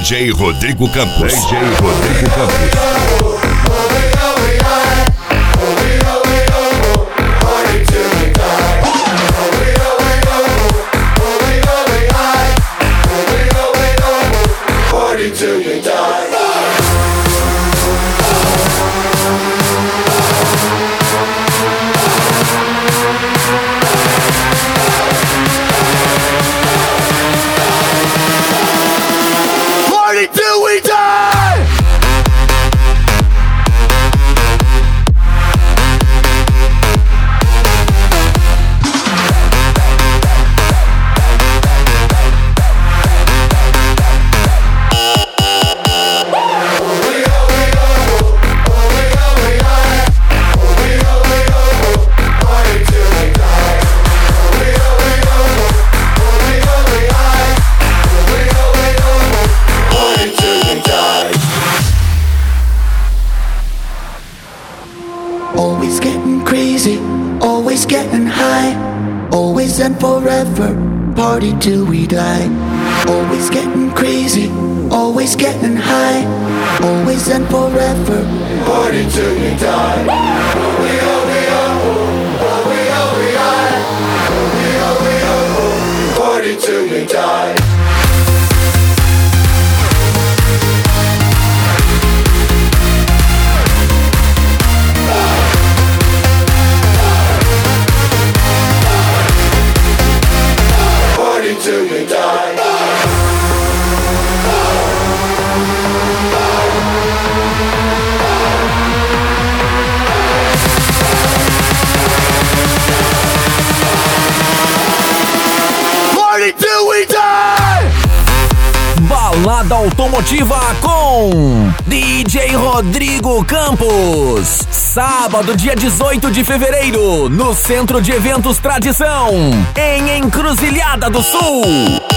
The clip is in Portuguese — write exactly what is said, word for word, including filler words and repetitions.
J Rodrigo Campos. D J Rodrigo Campos. Till we die. Party till we die. Always getting crazy, always getting high, always and forever, party till we die. Always getting crazy, always getting high, always and forever, party till we die. We oh we oh, oh we oh we I, we oh we oh, party till we die. Till we die. Party till we die. Balada Automotiva com D J Rodrigo Campos. Sábado, dia dezoito de fevereiro, no Centro de Eventos Tradição, em Encruzilhada do Sul.